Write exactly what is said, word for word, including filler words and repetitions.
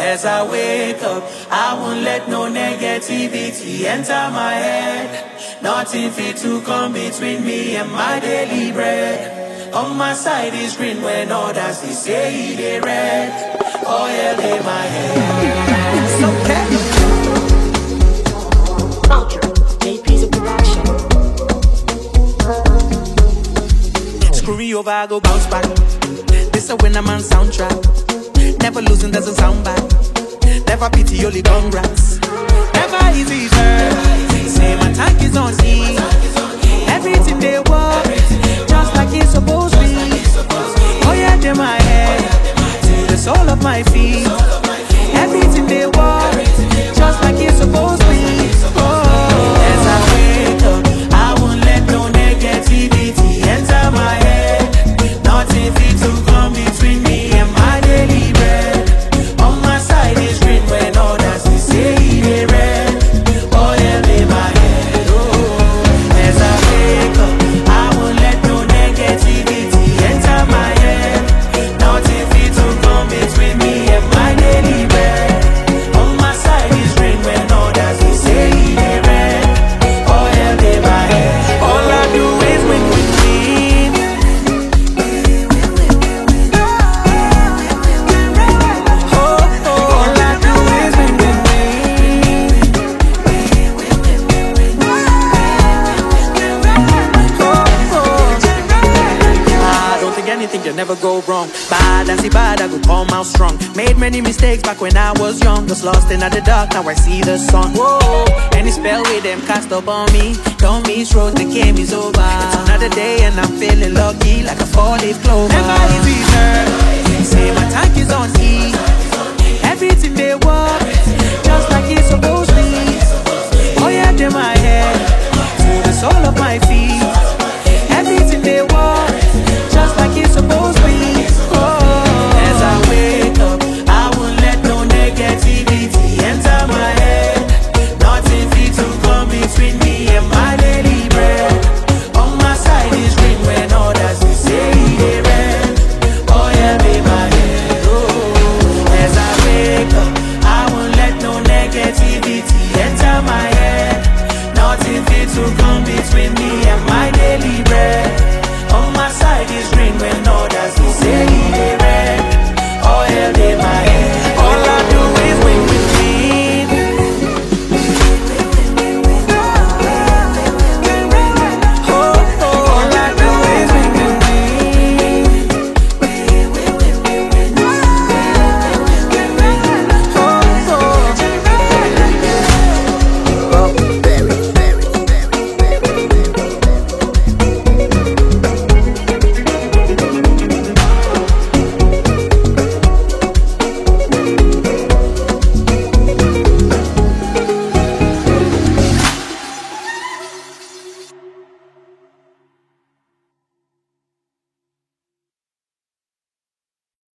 As I wake up, I won't let no negativity enter my head. Nothing fit to come between me and my daily bread. On my side is green when others they say they red. Oil in my head. So Ultra, J P's of production. Screw me over, I go bounce back. This a when I'm on soundtrack. Never losing doesn't sound bad. Never pity, only congrats. Never easy, sir. Say my tank is on E. Everything they want, just like it's supposed to be. Oh yeah, they my head to the sole of my feet. Everything they want, just like it's supposed to be. Oh, as I wake up, I won't let no negativity enter my head. Nothing fit to come between me and my daily bread. On my side is green when others they say they red. Oil in my head. Oh, as I wake up, I won't let no negativity enter my head. Nothing fit to come between me and my daily bread. On my side is green when others they say they red. Oil in my head. All I do is win, win, win. Oh, oh, all I do is win, win, win. Oh, oh. I don't think anything can never go wrong. Bad and see bad, I go come out strong. Made many mistakes back when I was young. Was lost in the dark, now I see the sun. Whoa, any spell with them cast up on me. Don't miss road, the game is over. It's another day and I'm feeling lucky like a four-leaf clover. Never easy, sir. Say my tank is on E.